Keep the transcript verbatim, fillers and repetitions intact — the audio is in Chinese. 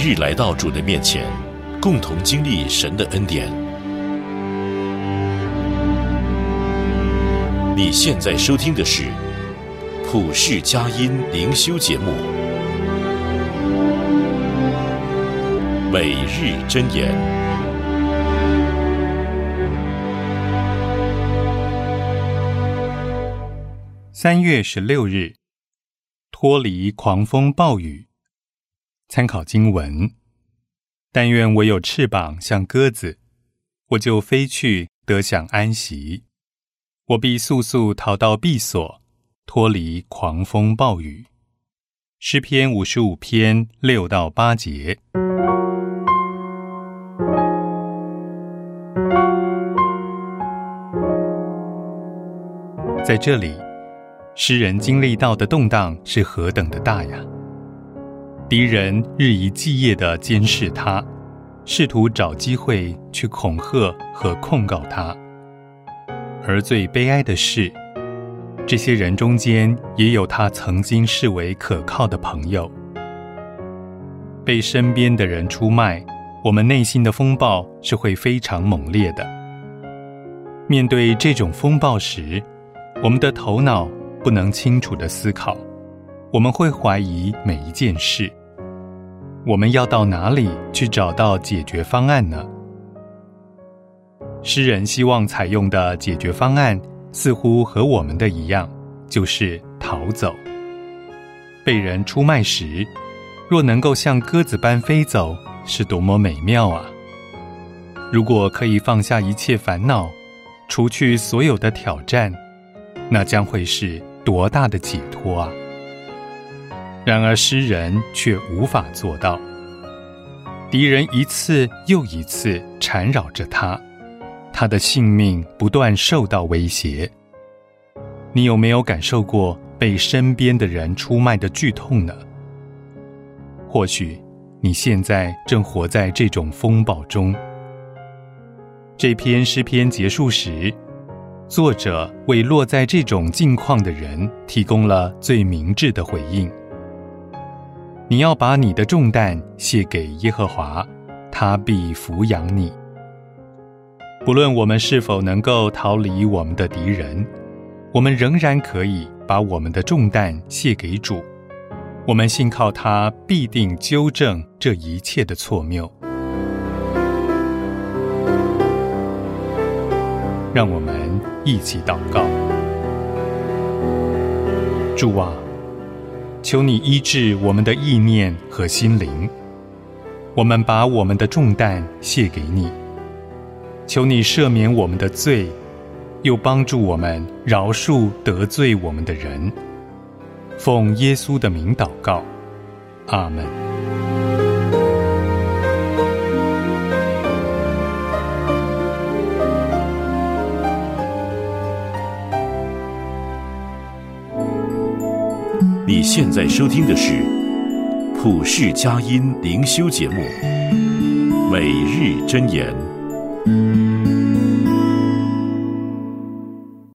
日来到主的面前，共同经历神的恩典。你现在收听的是普世佳音灵修节目，每日箴言。 三月十六日，脱离狂风暴雨。参考经文：但愿我有翅膀像鸽子，我就飞去得享安息。我必速速逃到避所，脱离狂风暴雨。诗篇五十五篇六到八节。在这里，诗人经历到的动荡是何等的大呀！敌人日以继夜地监视他，试图找机会去恐吓和控告他。而最悲哀的是，这些人中间也有他曾经视为可靠的朋友。被身边的人出卖，我们内心的风暴是会非常猛烈的。面对这种风暴时，我们的头脑不能清楚地思考，我们会怀疑每一件事。我们要到哪里去找到解决方案呢？诗人希望采用的解决方案似乎和我们的一样，就是逃走。被人出卖时，若能够像鸽子般飞走，是多么美妙啊！如果可以放下一切烦恼，除去所有的挑战，那将会是多大的解脱啊！然而诗人却无法做到。敌人一次又一次缠绕着他，他的性命不断受到威胁。你有没有感受过被身边的人出卖的剧痛呢？或许你现在正活在这种风暴中。这篇诗篇结束时，作者为落在这种境况的人提供了最明智的回应。你要把你的重担卸给耶和华，他必抚养你。不论我们是否能够逃离我们的敌人，我们仍然可以把我们的重担卸给主。我们信靠他必定纠正这一切的错谬。让我们一起祷告。主啊，求你医治我们的意念和心灵，我们把我们的重担卸给你。求你赦免我们的罪，又帮助我们饶恕得罪我们的人。奉耶稣的名祷告，阿们。 你现在收听的是普世佳音灵修节目，每日箴言。